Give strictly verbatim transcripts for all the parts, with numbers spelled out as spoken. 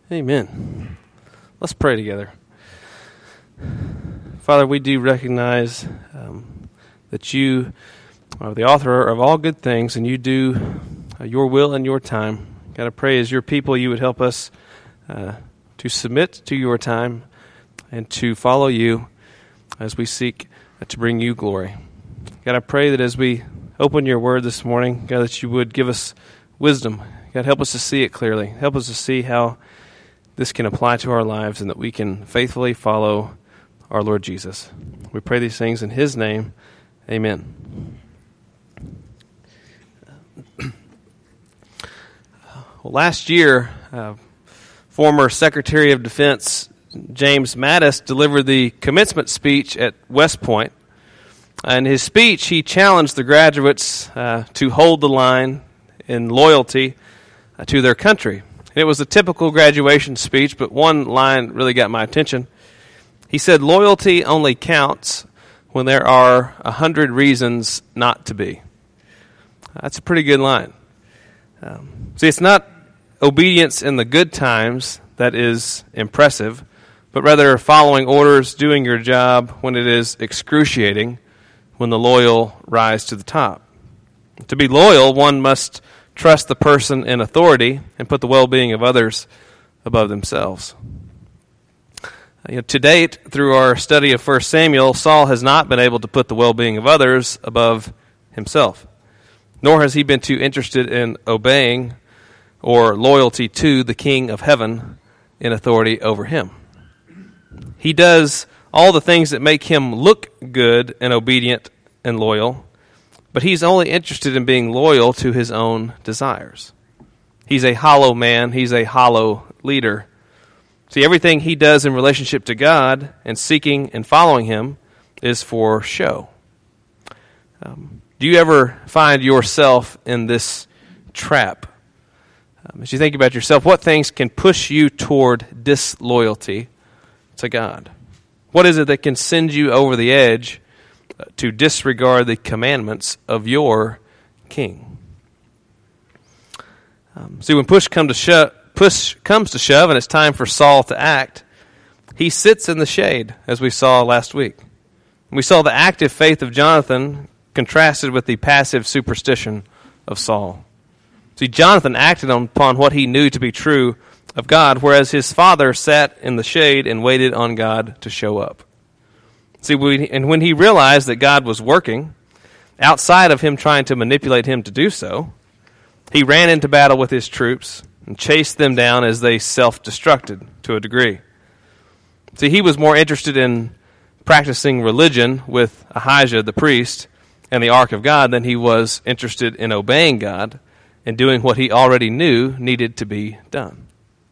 Amen. Let's pray together. Father, we do recognize um, that you are the author of all good things, and you do uh, your will and your time. God, I pray as your people you would help us uh, to submit to your time and to follow you as we seek uh, to bring you glory. God, I pray that as we open your word this morning, God, that you would give us wisdom. God, help us to see it clearly. Help us to see how this can apply to our lives and that we can faithfully follow our Lord Jesus. We pray these things in his name. Amen. Well, last year, uh, former Secretary of Defense James Mattis delivered the commencement speech at West Point. In his speech, he challenged the graduates uh, to hold the line in loyalty uh, to their country. It was a typical graduation speech, but one line really got my attention. He said, "Loyalty only counts when there are a hundred reasons not to be." That's a pretty good line. Um, see, it's not obedience in the good times that is impressive, but rather following orders, doing your job when it is excruciating, when the loyal rise to the top. To be loyal, one must trust the person in authority and put the well-being of others above themselves. You know, to date, through our study of First Samuel, Saul has not been able to put the well-being of others above himself, nor has he been too interested in obeying or loyalty to the King of Heaven in authority over him. He does all the things that make him look good and obedient and loyal, but he's only interested in being loyal to his own desires. He's a hollow man. He's a hollow leader. See, everything he does in relationship to God and seeking and following him is for show. Um, do you ever find yourself in this trap? Um, as you think about yourself, what things can push you toward disloyalty to God? What is it that can send you over the edge to disregard the commandments of your king? Um, see, when push, come to sho- push comes to shove and it's time for Saul to act, he sits in the shade, as we saw last week. We saw the active faith of Jonathan contrasted with the passive superstition of Saul. See, Jonathan acted upon what he knew to be true of God, whereas his father sat in the shade and waited on God to show up. See, we, and when he realized that God was working, outside of him trying to manipulate him to do so, he ran into battle with his troops and chased them down as they self-destructed to a degree. See, he was more interested in practicing religion with Ahijah the priest and the Ark of God than he was interested in obeying God and doing what he already knew needed to be done.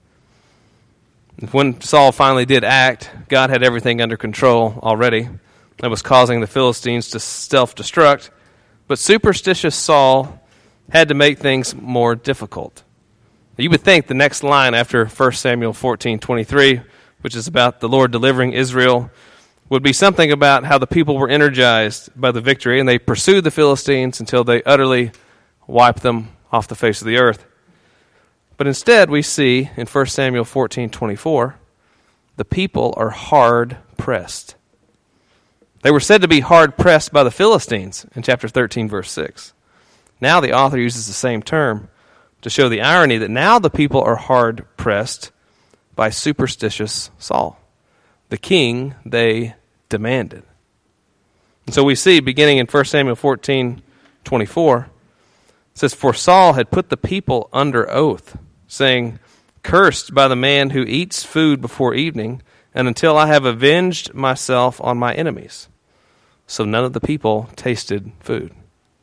When Saul finally did act, God had everything under control already. That was causing the Philistines to self-destruct. But superstitious Saul had to make things more difficult. You would think the next line after First Samuel fourteen twenty-three, which is about the Lord delivering Israel, would be something about how the people were energized by the victory, and they pursued the Philistines until they utterly wiped them off the face of the earth. But instead, we see in First Samuel fourteen twenty-four, the people are hard-pressed. They were said to be hard-pressed by the Philistines in chapter thirteen, verse six. Now the author uses the same term to show the irony that now the people are hard-pressed by superstitious Saul, the king they demanded. And so we see, beginning in First Samuel fourteen twenty-four, it says, "For Saul had put the people under oath, saying, 'Cursed by the man who eats food before evening, and until I have avenged myself on my enemies.' So none of the people tasted food."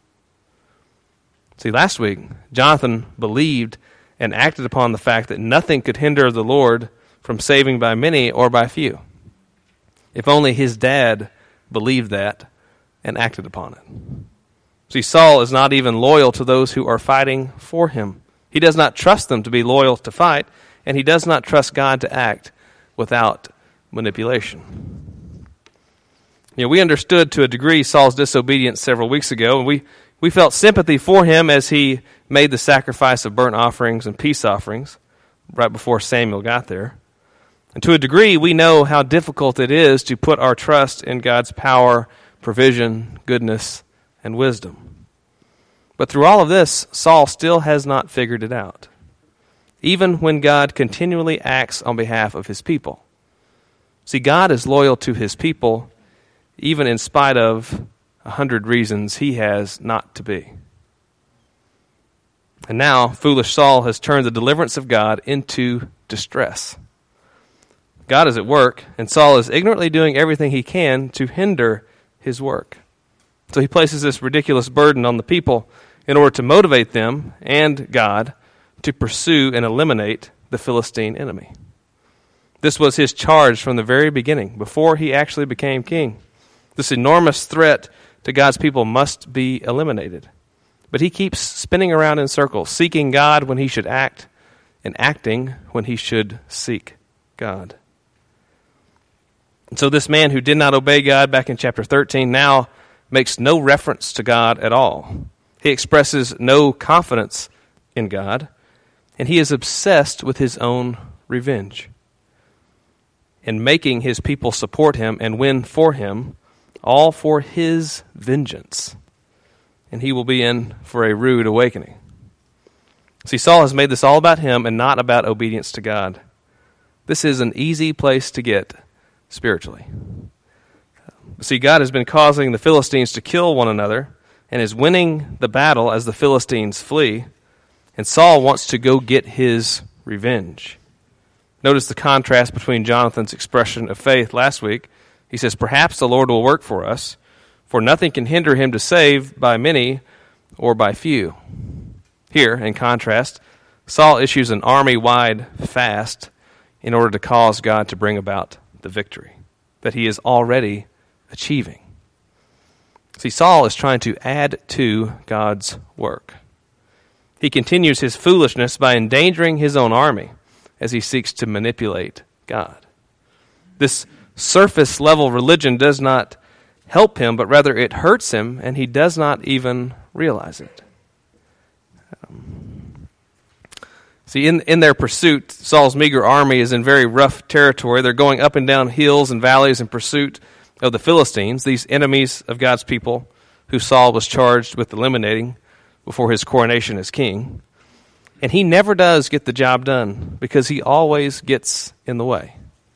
See, last week, Jonathan believed and acted upon the fact that nothing could hinder the Lord from saving by many or by few. If only his dad believed that and acted upon it. See, Saul is not even loyal to those who are fighting for him. He does not trust them to be loyal to fight, and he does not trust God to act without manipulation. You know, we understood to a degree Saul's disobedience several weeks ago, and we, we felt sympathy for him as he made the sacrifice of burnt offerings and peace offerings. right before Samuel got there. And to a degree, we know how difficult it is to put our trust in God's power, provision, goodness, and wisdom. But through all of this, Saul still has not figured it out, even when God continually acts on behalf of his people. See, God is loyal to his people, even in spite of a hundred reasons he has not to be. And now, foolish Saul has turned the deliverance of God into distress. God is at work, and Saul is ignorantly doing everything he can to hinder his work. So he places this ridiculous burden on the people in order to motivate them and God to pursue and eliminate the Philistine enemy. This was his charge from the very beginning, before he actually became king. This enormous threat to God's people must be eliminated. But he keeps spinning around in circles, seeking God when he should act, and acting when he should seek God. And so this man who did not obey God back in chapter thirteen now makes no reference to God at all. He expresses no confidence in God, and he is obsessed with his own revenge and making his people support him and win for him, all for his vengeance. And he will be in for a rude awakening. See, Saul has made this all about him and not about obedience to God. This is an easy place to get spiritually. See, God has been causing the Philistines to kill one another and is winning the battle as the Philistines flee, and Saul wants to go get his revenge. Notice the contrast between Jonathan's expression of faith last week. He says, "Perhaps the Lord will work for us, for nothing can hinder him to save by many or by few." Here, in contrast, Saul issues an army-wide fast in order to cause God to bring about the victory that he is already achieving. See, Saul is trying to add to God's work. He continues his foolishness by endangering his own army as he seeks to manipulate God. This surface-level religion does not help him, but rather it hurts him, and he does not even realize it. Um, see, in, in their pursuit, Saul's meager army is in very rough territory. They're going up and down hills and valleys in pursuit of the Philistines, these enemies of God's people who Saul was charged with eliminating before his coronation as king. And he never does get the job done because he always gets in the way.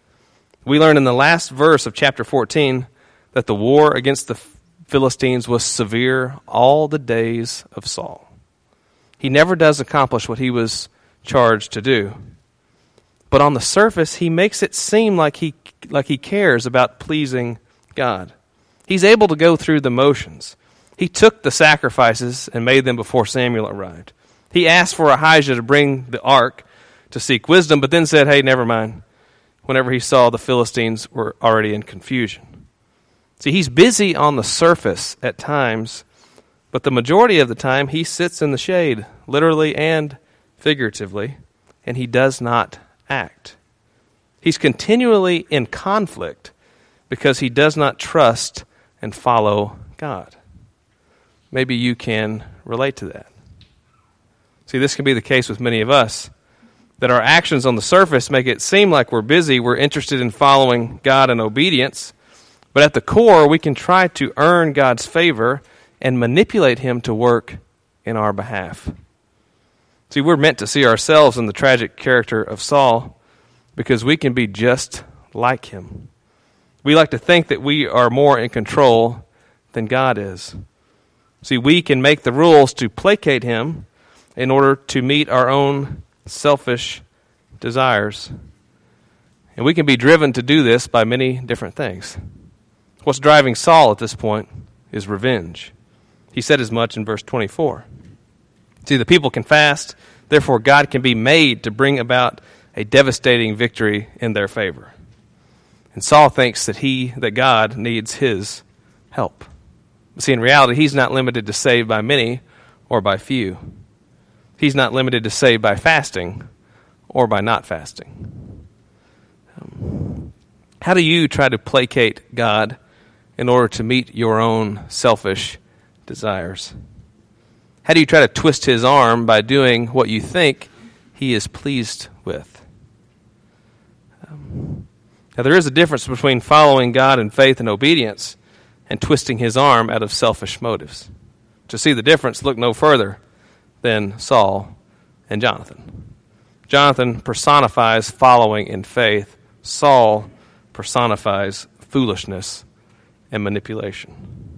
We learn in the last verse of chapter fourteen that the war against the Philistines was severe all the days of Saul. He never does accomplish what he was charged to do. But on the surface, he makes it seem like he like he cares about pleasing God. He's able to go through the motions. He took the sacrifices and made them before Samuel arrived. He asked for Ahijah to bring the ark to seek wisdom, but then said, hey, never mind, whenever he saw the Philistines were already in confusion. See, he's busy on the surface at times, but the majority of the time he sits in the shade, literally and figuratively, and he does not act. He's continually in conflict because he does not trust and follow God. Maybe you can relate to that. See, this can be the case with many of us, that our actions on the surface make it seem like we're busy, we're interested in following God in obedience, but at the core, we can try to earn God's favor and manipulate him to work in our behalf. See, we're meant to see ourselves in the tragic character of Saul because we can be just like him. We like to think that we are more in control than God is. See, we can make the rules to placate him in order to meet our own selfish desires. And we can be driven to do this by many different things. What's driving Saul at this point is revenge. He said as much in verse twenty-four. See, the people can fast, therefore God can be made to bring about a devastating victory in their favor. And Saul thinks that he, that God needs his help. But see, in reality, he's not limited to save by many or by few. He's not limited to save by fasting or by not fasting. Um, how do you try to placate God in order to meet your own selfish desires? How do you try to twist his arm by doing what you think he is pleased with. Um, now, there is a difference between following God in faith and obedience and twisting his arm out of selfish motives. To see the difference, look no further than Saul and Jonathan. Jonathan personifies following in faith. Saul personifies foolishness and manipulation.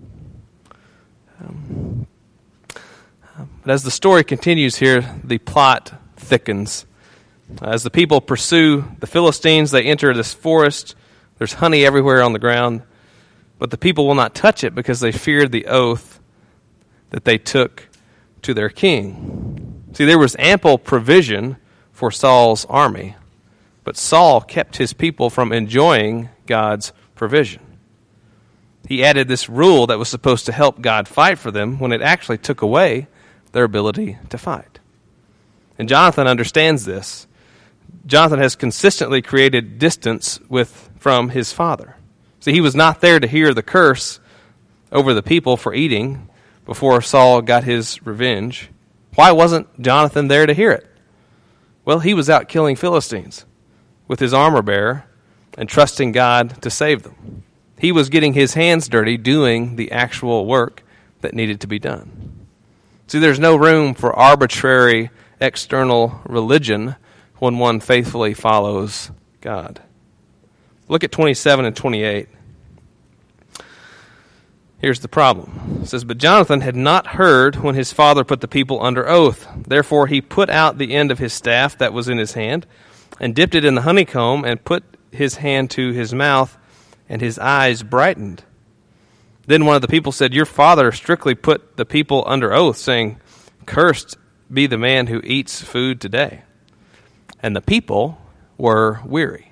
Um, but as the story continues here, the plot thickens. As the people pursue the Philistines, they enter this forest. There's honey everywhere on the ground, but the people will not touch it because they feared the oath that they took to their king. See, there was ample provision for Saul's army, but Saul kept his people from enjoying God's provision. He added this rule that was supposed to help God fight for them when it actually took away their ability to fight. And Jonathan understands this. Jonathan has consistently created distance with from his father. See, he was not there to hear the curse over the people for eating before Saul got his revenge. Why wasn't Jonathan there to hear it? Well, he was out killing Philistines with his armor bearer and trusting God to save them. He was getting his hands dirty doing the actual work that needed to be done. See, there's no room for arbitrary external religion when one faithfully follows God. Look at twenty-seven and twenty-eight. Here's the problem. It says, "But Jonathan had not heard when his father put the people under oath. Therefore he put out the end of his staff that was in his hand, and dipped it in the honeycomb, and put his hand to his mouth, and his eyes brightened. Then one of the people said, 'Your father strictly put the people under oath, saying, Cursed be the man who eats food today.' And the people were weary."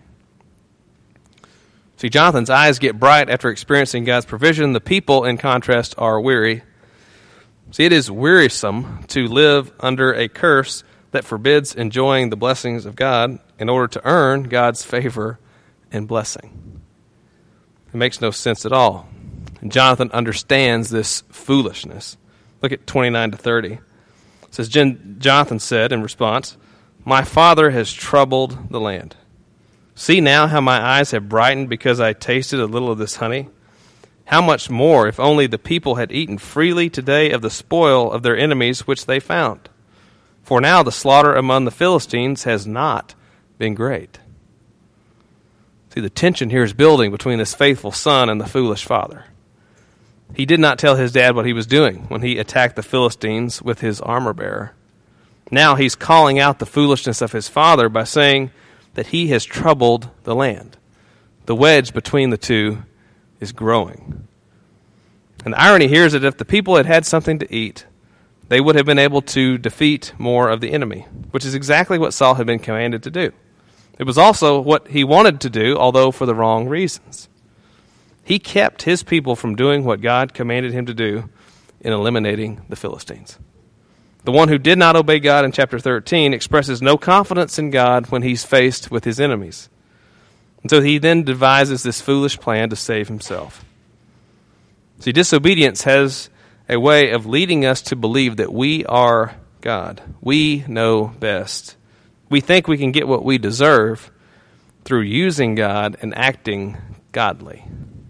See, Jonathan's eyes get bright after experiencing God's provision. The people, in contrast, are weary. See, it is wearisome to live under a curse that forbids enjoying the blessings of God in order to earn God's favor and blessing. It makes no sense at all. And Jonathan understands this foolishness. Look at twenty-nine to thirty. It says, Jonathan said in response, "My father has troubled the land. See now how my eyes have brightened because I tasted a little of this honey. How much more if only the people had eaten freely today of the spoil of their enemies which they found. For now the slaughter among the Philistines has not been great." See, the tension here is building between this faithful son and the foolish father. He did not tell his dad what he was doing when he attacked the Philistines with his armor bearer. Now he's calling out the foolishness of his father by saying that he has troubled the land. The wedge between the two is growing. And the irony here is that if the people had had something to eat, they would have been able to defeat more of the enemy, which is exactly what Saul had been commanded to do. It was also what he wanted to do, although for the wrong reasons. He kept his people from doing what God commanded him to do in eliminating the Philistines. The one who did not obey God in chapter thirteen expresses no confidence in God when he's faced with his enemies. And so he then devises this foolish plan to save himself. See, disobedience has a way of leading us to believe that we are God. We know best. We think we can get what we deserve through using God and acting godly.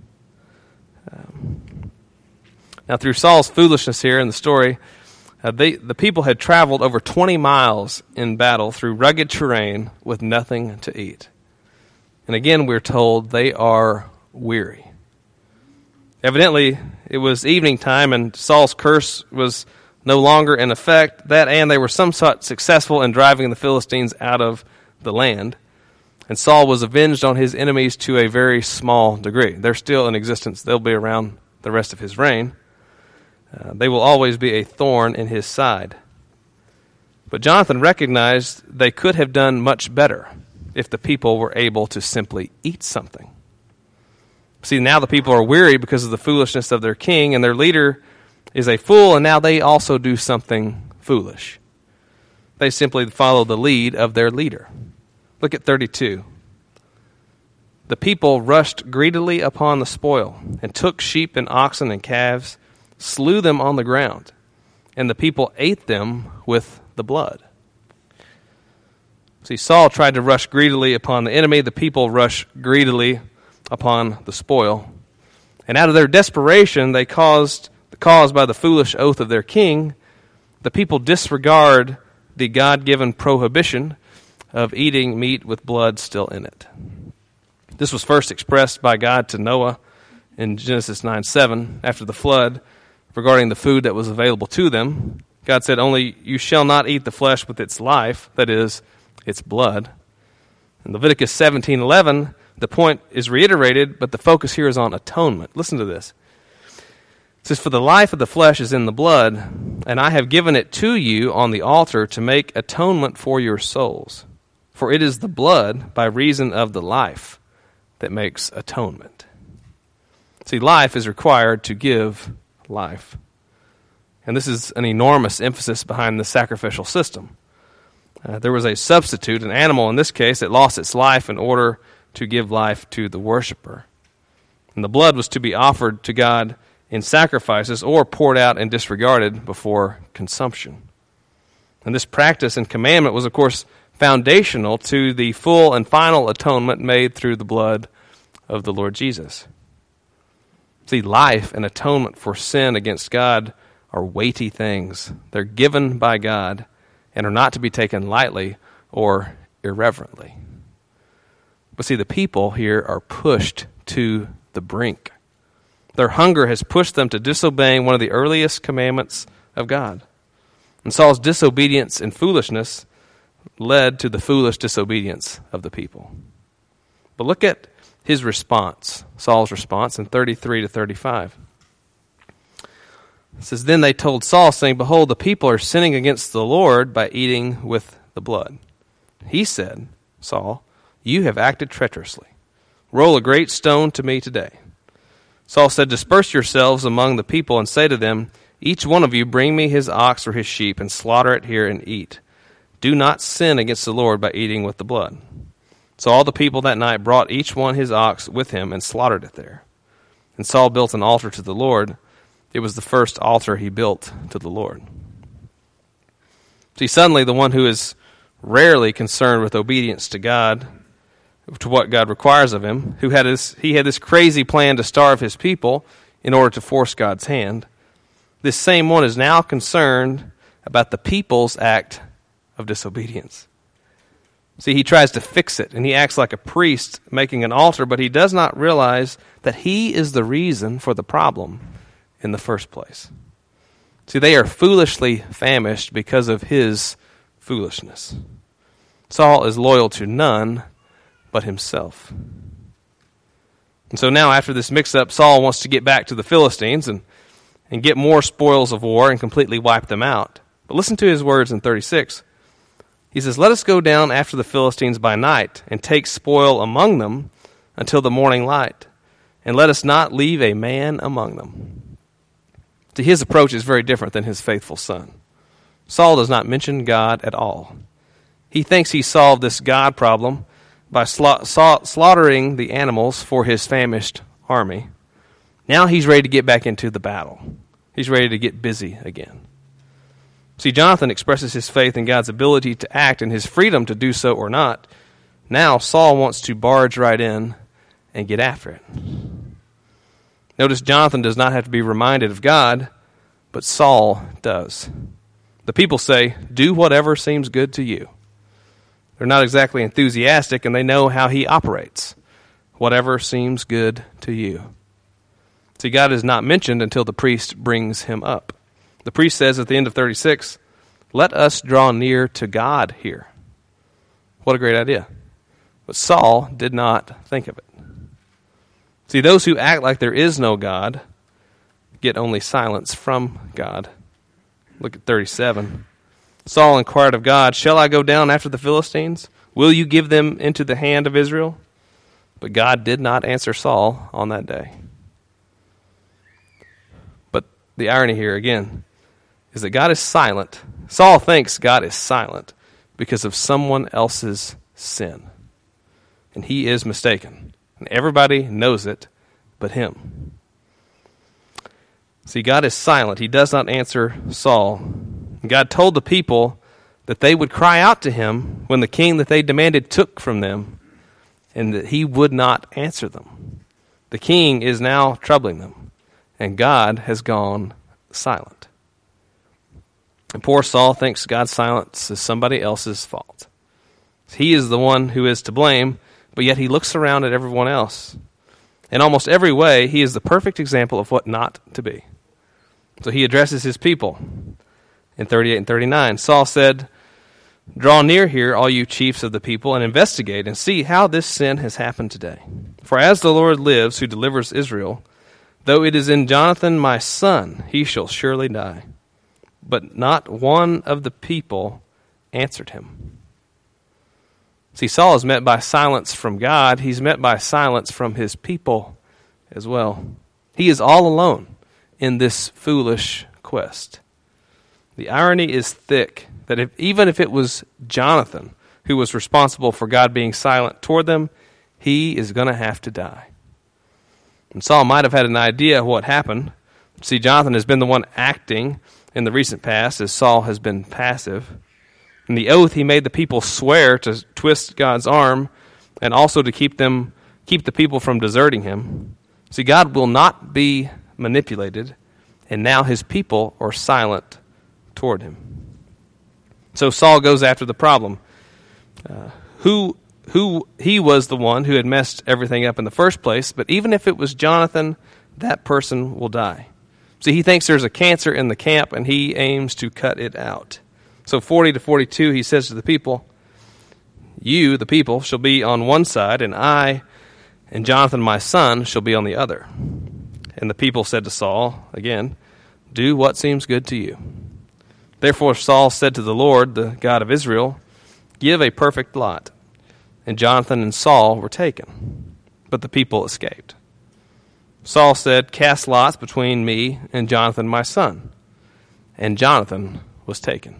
Um, now, through Saul's foolishness here in the story, Uh, they, the people had traveled over twenty miles in battle through rugged terrain with nothing to eat. And again, we're told they are weary. Evidently, it was evening time and Saul's curse was no longer in effect. That and they were somewhat successful in driving the Philistines out of the land. And Saul was avenged on his enemies to a very small degree. They're still in existence. They'll be around the rest of his reign. Uh, they will always be a thorn in his side. But Jonathan recognized they could have done much better if the people were able to simply eat something. See, now the people are weary because of the foolishness of their king, and their leader is a fool, and now they also do something foolish. They simply follow the lead of their leader. Look at thirty-two. The people rushed greedily upon the spoil, and took sheep and oxen and calves, slew them on the ground, and the people ate them with the blood. See, Saul tried to rush greedily upon the enemy. The people rush greedily upon the spoil. And out of their desperation, they caused, caused by the foolish oath of their king, the people disregard the God-given prohibition of eating meat with blood still in it. This was first expressed by God to Noah in Genesis nine seven, after the flood, regarding the food that was available to them. God said, "Only you shall not eat the flesh with its life, that is, its blood." In Leviticus seventeen eleven, the point is reiterated, but the focus here is on atonement. Listen to this. It says, "For the life of the flesh is in the blood, and I have given it to you on the altar to make atonement for your souls. For it is the blood, by reason of the life, that makes atonement." See, life is required to give life. And this is an enormous emphasis behind the sacrificial system. Uh, there was a substitute, an animal in this case, that lost its life in order to give life to the worshiper. And the blood was to be offered to God in sacrifices or poured out and disregarded before consumption. And this practice and commandment was, of course, foundational to the full and final atonement made through the blood of the Lord Jesus. See, life and atonement for sin against God are weighty things. They're given by God and are not to be taken lightly or irreverently. But see, the people here are pushed to the brink. Their hunger has pushed them to disobeying one of the earliest commandments of God. And Saul's disobedience and foolishness led to the foolish disobedience of the people. But look at his response, Saul's response in thirty-three to thirty-five. It says, "Then they told Saul, saying, Behold, the people are sinning against the Lord by eating with the blood. He said, Saul, you have acted treacherously. Roll a great stone to me today. Saul said, Disperse yourselves among the people and say to them, Each one of you bring me his ox or his sheep and slaughter it here and eat. Do not sin against the Lord by eating with the blood. So all the people that night brought each one his ox with him and slaughtered it there. And Saul built an altar to the Lord. It was the first altar he built to the Lord." See, suddenly the one who is rarely concerned with obedience to God, to what God requires of him, who had this, he had this crazy plan to starve his people in order to force God's hand, this same one is now concerned about the people's act of disobedience. See, he tries to fix it, and he acts like a priest making an altar, but he does not realize that he is the reason for the problem in the first place. See, they are foolishly famished because of his foolishness. Saul is loyal to none but himself. And so now, after this mix-up, Saul wants to get back to the Philistines and, and get more spoils of war and completely wipe them out. But listen to his words in thirty-six. He says, "Let us go down after the Philistines by night and take spoil among them until the morning light, and let us not leave a man among them." See, his approach is very different than his faithful son. Saul does not mention God at all. He thinks he solved this God problem by sla- sa- slaughtering the animals for his famished army. Now he's ready to get back into the battle. He's ready to get busy again. See, Jonathan expresses his faith in God's ability to act and his freedom to do so or not. Now Saul wants to barge right in and get after it. Notice Jonathan does not have to be reminded of God, but Saul does. The people say, "Do whatever seems good to you." They're not exactly enthusiastic, and they know how he operates. Whatever seems good to you. See, God is not mentioned until the priest brings him up. The priest says at the end of thirty-six, "Let us draw near to God here." What a great idea. But Saul did not think of it. See, those who act like there is no God get only silence from God. Look at thirty-seven. Saul inquired of God, "Shall I go down after the Philistines? Will you give them into the hand of Israel?" But God did not answer Saul on that day. But the irony here, again, is that God is silent. Saul thinks God is silent because of someone else's sin. And he is mistaken. And everybody knows it but him. See, God is silent. He does not answer Saul. God told the people that they would cry out to him when the king that they demanded took from them, and that he would not answer them. The king is now troubling them, and God has gone silent. And poor Saul thinks God's silence is somebody else's fault. He is the one who is to blame, but yet he looks around at everyone else. In almost every way, he is the perfect example of what not to be. So he addresses his people. In thirty-eight and thirty-nine, Saul said, "Draw near here, all you chiefs of the people, and investigate and see how this sin has happened today. For as the Lord lives, who delivers Israel, though it is in Jonathan my son, he shall surely die." But not one of the people answered him. See, Saul is met by silence from God. He's met by silence from his people as well. He is all alone in this foolish quest. The irony is thick that if, even if it was Jonathan who was responsible for God being silent toward them, he is going to have to die. And Saul might have had an idea of what happened. See, Jonathan has been the one acting in the recent past as Saul has been passive. And the oath he made the people swear to twist God's arm and also to keep them keep the people from deserting him. See, God will not be manipulated, and now his people are silent toward him. So Saul goes after the problem. Uh, who who he was the one who had messed everything up in the first place, but even if it was Jonathan, that person will die. See, he thinks there's a cancer in the camp, and he aims to cut it out. So forty to forty-two, he says to the people, "You, the people, shall be on one side, and I and Jonathan my son shall be on the other." And the people said to Saul, again, "Do what seems good to you." Therefore Saul said to the Lord, the God of Israel, "Give a perfect lot." And Jonathan and Saul were taken, but the people escaped. Saul said, "Cast lots between me and Jonathan my son." And Jonathan was taken.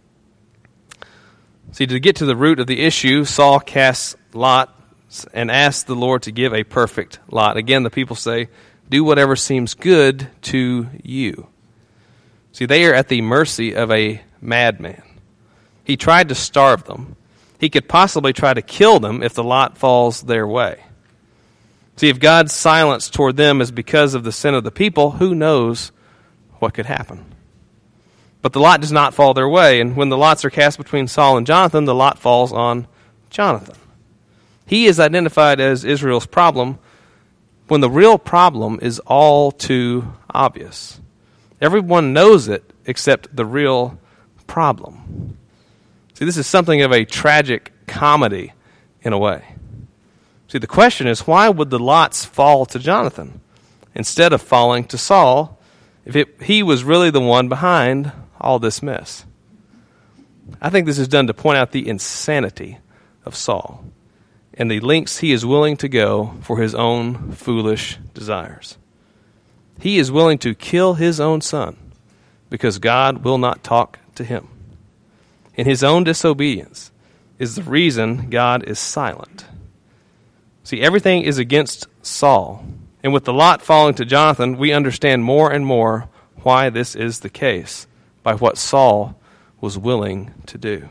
See, to get to the root of the issue, Saul casts lots and asks the Lord to give a perfect lot. Again, the people say, "Do whatever seems good to you." See, they are at the mercy of a madman. He tried to starve them. He could possibly try to kill them if the lot falls their way. See, if God's silence toward them is because of the sin of the people, who knows what could happen? But the lot does not fall their way, and when the lots are cast between Saul and Jonathan, the lot falls on Jonathan. He is identified as Israel's problem when the real problem is all too obvious. Everyone knows it except the real problem. See, this is something of a tragic comedy in a way. See, the question is, why would the lots fall to Jonathan instead of falling to Saul if it, he was really the one behind all this mess? I think this is done to point out the insanity of Saul and the lengths he is willing to go for his own foolish desires. He is willing to kill his own son because God will not talk to him. And his own disobedience is the reason God is silent. See, everything is against Saul. And with the lot falling to Jonathan, we understand more and more why this is the case by what Saul was willing to do.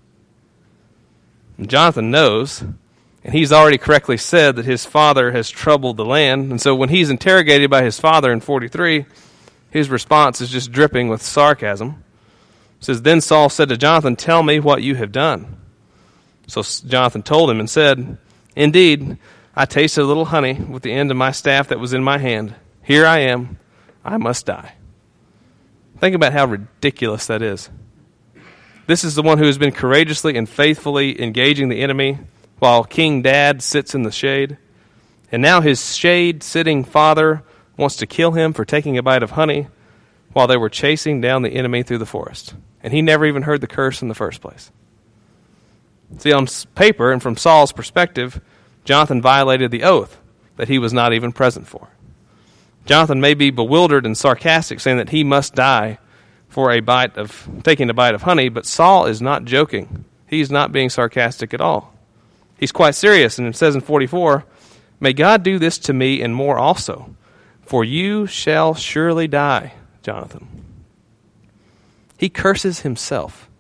And Jonathan knows, and he's already correctly said that his father has troubled the land. And so when he's interrogated by his father in forty-three, his response is just dripping with sarcasm. It says, "Then Saul said to Jonathan, 'Tell me what you have done.' So Jonathan told him and said, 'Indeed, I tasted a little honey with the end of my staff that was in my hand. Here I am. I must die.'" Think about how ridiculous that is. This is the one who has been courageously and faithfully engaging the enemy while King Dad sits in the shade. And now his shade-sitting father wants to kill him for taking a bite of honey while they were chasing down the enemy through the forest. And he never even heard the curse in the first place. See, on paper and from Saul's perspective, Jonathan violated the oath that he was not even present for. Jonathan may be bewildered and sarcastic, saying that he must die for a bite of taking a bite of honey, but Saul is not joking. He's not being sarcastic at all. He's quite serious, and it says in forty-four, "May God do this to me and more also, for you shall surely die, Jonathan." He curses himself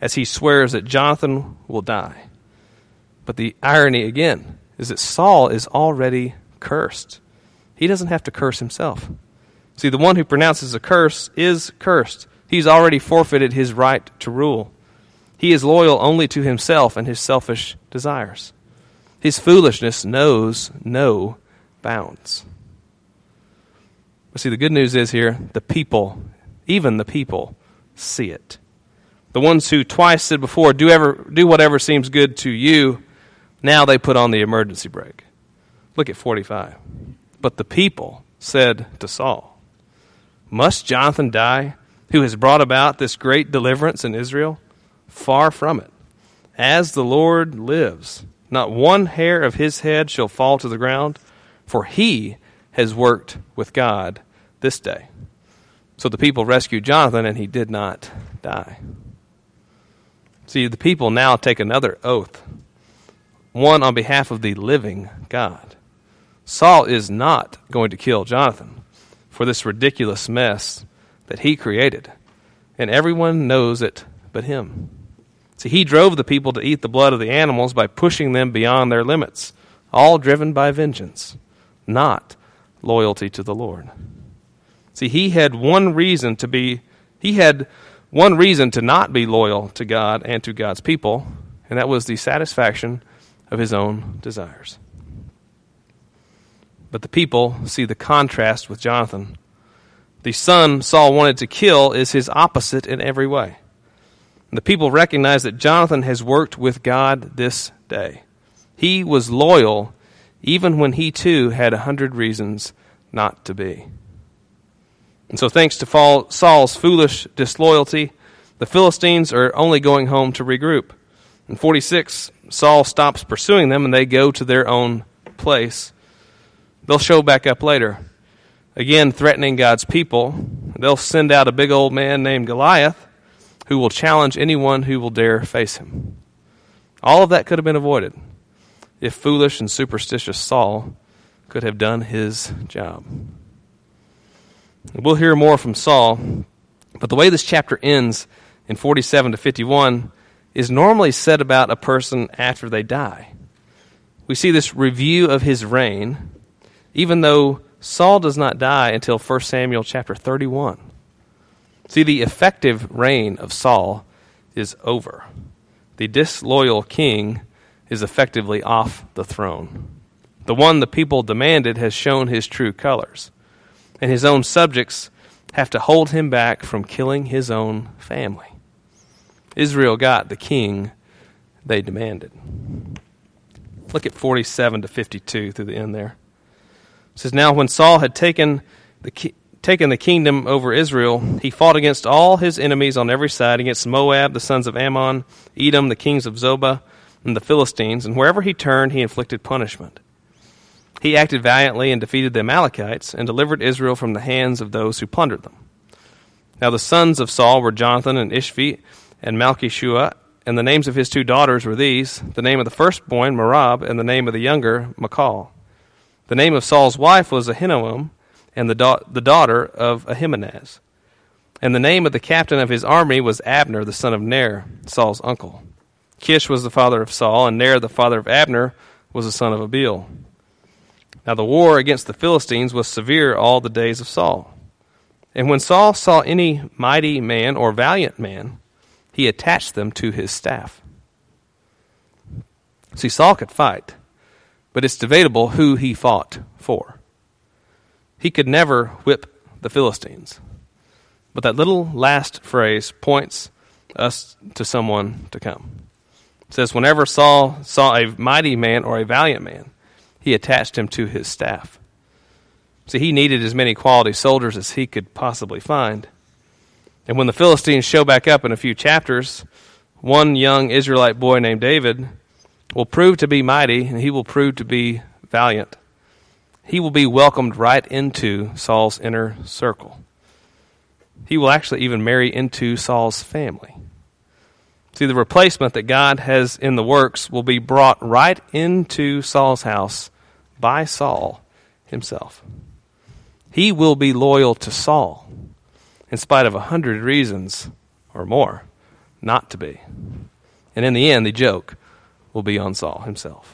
as he swears that Jonathan will die. But the irony, again, is that Saul is already cursed. He doesn't have to curse himself. See, the one who pronounces a curse is cursed. He's already forfeited his right to rule. He is loyal only to himself and his selfish desires. His foolishness knows no bounds. But see, the good news is here, the people, even the people, see it. The ones who twice said before, do ever do whatever seems good to you, now they put on the emergency brake. Look at forty-five. But the people said to Saul, must Jonathan die, who has brought about this great deliverance in Israel? Far from it. As the Lord lives, not one hair of his head shall fall to the ground, for he has worked with God this day. So the people rescued Jonathan, and he did not die. See, the people now take another oath, one on behalf of the living God. Saul is not going to kill Jonathan for this ridiculous mess that he created, and everyone knows it but him. See, he drove the people to eat the blood of the animals by pushing them beyond their limits, all driven by vengeance, not loyalty to the Lord. See, he had one reason to be, he had one reason to not be loyal to God and to God's people, and that was the satisfaction of his own desires. But the people see the contrast with Jonathan. The son Saul wanted to kill is his opposite in every way. The people recognize that Jonathan has worked with God this day. He was loyal even when he too had a hundred reasons not to be. And so thanks to Saul's foolish disloyalty, the Philistines are only going home to regroup. In forty-six, Saul stops pursuing them and they go to their own place. They'll show back up later, again threatening God's people. They'll send out a big old man named Goliath who will challenge anyone who will dare face him. All of that could have been avoided if foolish and superstitious Saul could have done his job. We'll hear more from Saul, but the way this chapter ends in forty-seven to fifty-one is normally said about a person after they die. We see this review of his reign, even though Saul does not die until First Samuel chapter thirty-one. See, the effective reign of Saul is over. The disloyal king is effectively off the throne. The one the people demanded has shown his true colors, and his own subjects have to hold him back from killing his own family. Israel got the king they demanded. Look at forty-seven to fifty-two through the end there. It says, now when Saul had taken the ki- taken the kingdom over Israel, he fought against all his enemies on every side, against Moab, the sons of Ammon, Edom, the kings of Zobah, and the Philistines, and wherever he turned, he inflicted punishment. He acted valiantly and defeated the Amalekites and delivered Israel from the hands of those who plundered them. Now the sons of Saul were Jonathan and Ishvi and Malchishua, and the names of his two daughters were these, the name of the firstborn, Merab, and the name of the younger, Michal. The name of Saul's wife was Ahinoam, and the, da- the daughter of Ahimaaz. And the name of the captain of his army was Abner, the son of Ner, Saul's uncle. Kish was the father of Saul, and Ner, the father of Abner, was the son of Abiel. Now the war against the Philistines was severe all the days of Saul. And when Saul saw any mighty man or valiant man, he attached them to his staff. See, Saul could fight, but it's debatable who he fought for. He could never whip the Philistines. But that little last phrase points us to someone to come. It says, whenever Saul saw a mighty man or a valiant man, he attached him to his staff. See, he needed as many quality soldiers as he could possibly find. And when the Philistines show back up in a few chapters, one young Israelite boy named David will prove to be mighty, and he will prove to be valiant. He will be welcomed right into Saul's inner circle. He will actually even marry into Saul's family. See, the replacement that God has in the works will be brought right into Saul's house by Saul himself. He will be loyal to Saul in spite of a hundred reasons or more not to be. And in the end, the joke will be on Saul himself.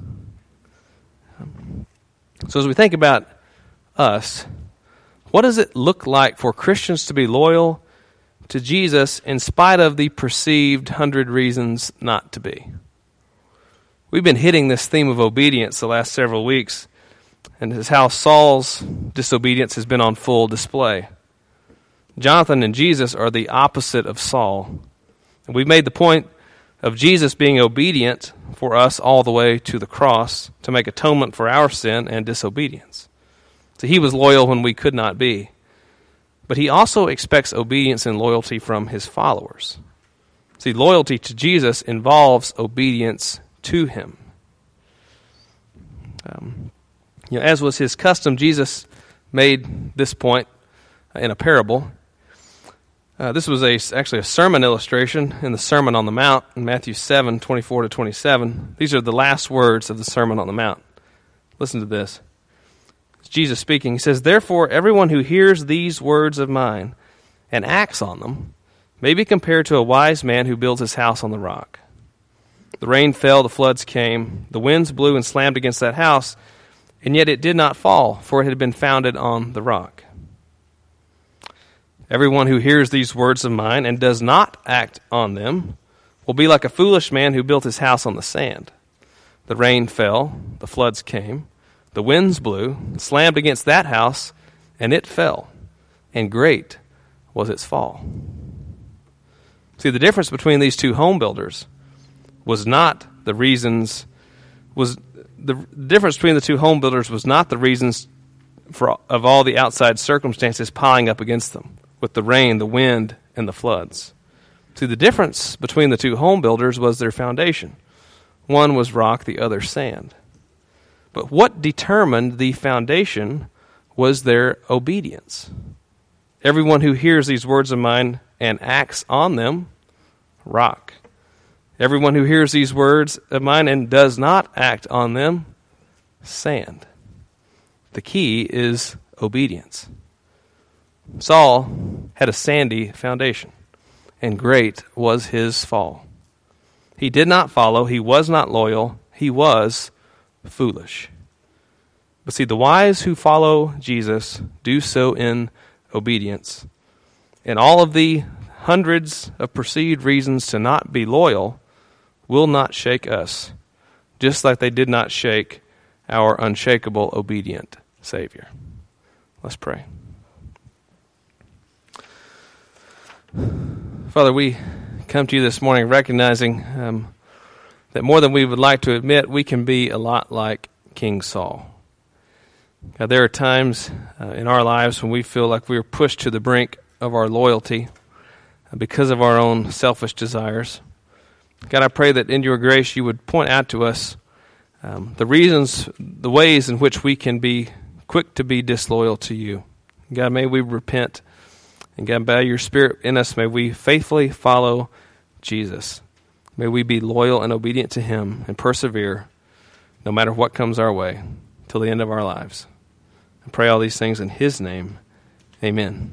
So as we think about us, what does it look like for Christians to be loyal to Jesus in spite of the perceived hundred reasons not to be? We've been hitting this theme of obedience the last several weeks, and this is how Saul's disobedience has been on full display. Jonathan and Jesus are the opposite of Saul. And we've made the point of Jesus being obedient for us all the way to the cross to make atonement for our sin and disobedience. So he was loyal when we could not be. But he also expects obedience and loyalty from his followers. See, loyalty to Jesus involves obedience to him. Um, you know, as was his custom, Jesus made this point in a parable. Uh, this was a, actually a sermon illustration in the Sermon on the Mount in Matthew seven, twenty-four to twenty-seven. These are the last words of the Sermon on the Mount. Listen to this. It's Jesus speaking. He says, "Therefore, everyone who hears these words of mine and acts on them may be compared to a wise man who builds his house on the rock. The rain fell, the floods came, the winds blew and slammed against that house, and yet it did not fall, for it had been founded on the rock. Everyone who hears these words of mine and does not act on them will be like a foolish man who built his house on the sand. The rain fell, the floods came, the winds blew, slammed against that house, and it fell, and great was its fall." See, the difference between these two home builders was not the reasons, was the difference between the two home builders was not the reasons for of all the outside circumstances piling up against them, with the rain, the wind, and the floods. See, the difference between the two home builders was their foundation. One was rock, the other sand. But what determined the foundation was their obedience. Everyone who hears these words of mine and acts on them, rock. Everyone who hears these words of mine and does not act on them, sand. The key is obedience. Saul had a sandy foundation, and great was his fall. He did not follow, he was not loyal, he was foolish. But see, the wise who follow Jesus do so in obedience. And all of the hundreds of perceived reasons to not be loyal will not shake us, just like they did not shake our unshakable, obedient Savior. Let's pray. Father, we come to you this morning recognizing um, that more than we would like to admit, we can be a lot like King Saul. God, there are times uh, in our lives when we feel like we are pushed to the brink of our loyalty uh, because of our own selfish desires. God, I pray that in your grace you would point out to us um, the reasons, the ways in which we can be quick to be disloyal to you. God, may we repent. And God, by your Spirit in us, may we faithfully follow Jesus. May we be loyal and obedient to him and persevere no matter what comes our way till the end of our lives. I pray all these things in his name. Amen.